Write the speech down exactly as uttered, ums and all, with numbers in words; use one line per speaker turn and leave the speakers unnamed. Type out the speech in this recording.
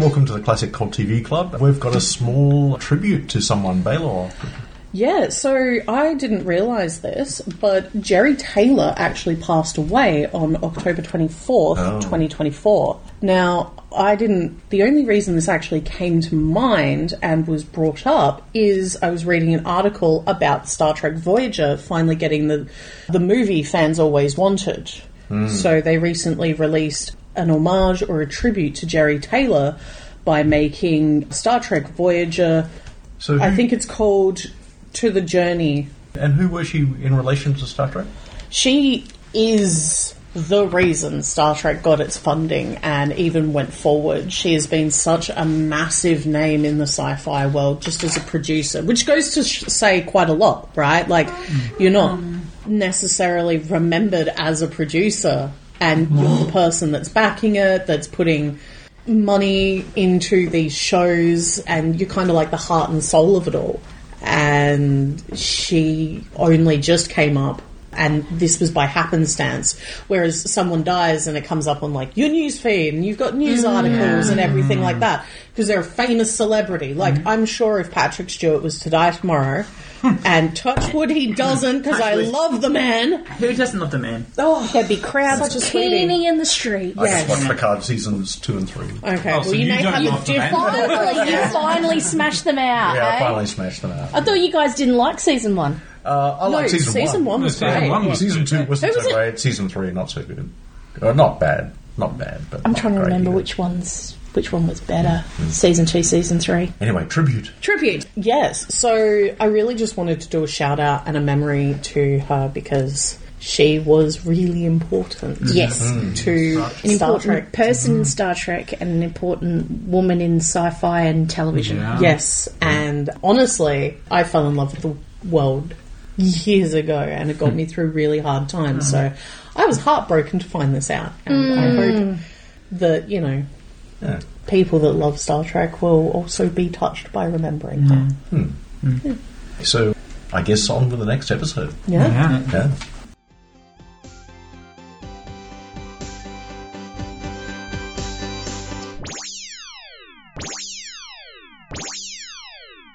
Welcome to the Classic Cult T V Club. We've got a small tribute to someone, Baylor.
Yeah, so I didn't realise this, but Jerry Taylor actually passed away on October twenty-fourth, oh. twenty twenty-four. Now, I didn't... The only reason this actually came to mind and was brought up is I was reading an article about Star Trek Voyager finally getting the, the movie fans always wanted. Mm. So they recently released an homage or a tribute to Jerry Taylor by making Star Trek Voyager... So who- I think it's called... To the Journey.
And who was she in relation to Star Trek?
She is the reason Star Trek got its funding and even went forward. She has been such a massive name in the sci-fi world just as a producer, which goes to sh- say quite a lot, right? Like, you're not necessarily remembered as a producer, and you're the person that's backing it, that's putting money into these shows, and you're kind of like the heart and soul of it all. And she only just came up, and this was by happenstance, whereas someone dies and it comes up on like your news feed and you've got news articles and everything like that because they're a famous celebrity. Like, mm-hmm. I'm sure if Patrick Stewart was to die tomorrow, and touch wood he doesn't, because I love the man.
Who doesn't love the man?
Oh,
there'd be crowds keening in the street.
I yes. just watched Picard seasons two and three.
Okay,
oh,
well
so
you,
you
may have
you,
a
you finally, you finally smashed them out.
Yeah,
eh?
I finally smashed them out.
I thought you guys didn't like season one.
Uh, I
no,
like season,
season
one.
one was
no,
great.
Season one was season two wasn't
was
so
it?
great. Season three not so good. Uh, not bad, not bad. But
I'm
not
trying to
great
remember
either.
which ones. Which one was better? Mm. Season two, season three.
Anyway, tribute.
Tribute, yes. So I really just wanted to do a shout out and a memory to her because she was really important.
Mm. Yes.
Mm. To
an
Star
important
Trek.
person mm. in Star Trek and an important woman in sci-fi and television.
Yeah. Yes, and honestly, I fell in love with the world years ago and it got me through really hard times. So I was heartbroken to find this out. And
Mm.
I hope that, you know, yeah. people that love Star Trek will also be touched by remembering her.
Hmm. Hmm. Yeah. So, I guess on with the next episode.
Yeah.
Yeah. yeah.